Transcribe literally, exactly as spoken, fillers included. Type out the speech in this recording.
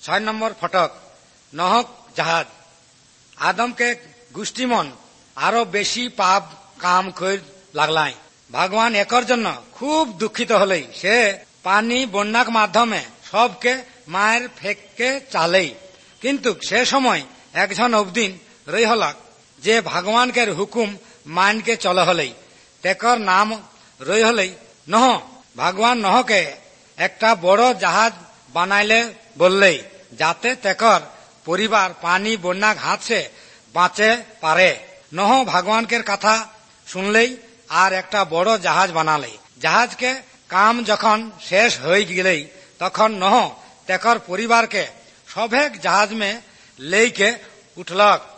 ছয় নম্বর ফটক নহক জাহাজ। আদমকে গোষ্ঠীমন আরো বেশি পাপ কাম করে লাগলাই। ভগবান একর জন্য খুব দুঃখিত হলেই সে পানি বন্যার মাধ্যমে সবকে মায়ের ফেঁকে চালেই। কিন্তু সে সময় একজন অবদিন রই হলাক যে ভগবানকে হুকুম মানকে চলে হলেই, তেকর নাম রই হলেই নহ। ভগবান নহকে একটা বড় জাহাজ বানাইলে বললেই যাতে তেকর পরিবার পানি বন্যা ঘাটছে বাঁচে পারে। নহ ভগবানকে কথা শুনলেই আর একটা বড় জাহাজ বানালে। জাহাজকে কাম যখন শেষ হয়ে গেলেই তখন নহ তেকর পরিবারকে সবেক জাহাজ মে লেকে উঠলক।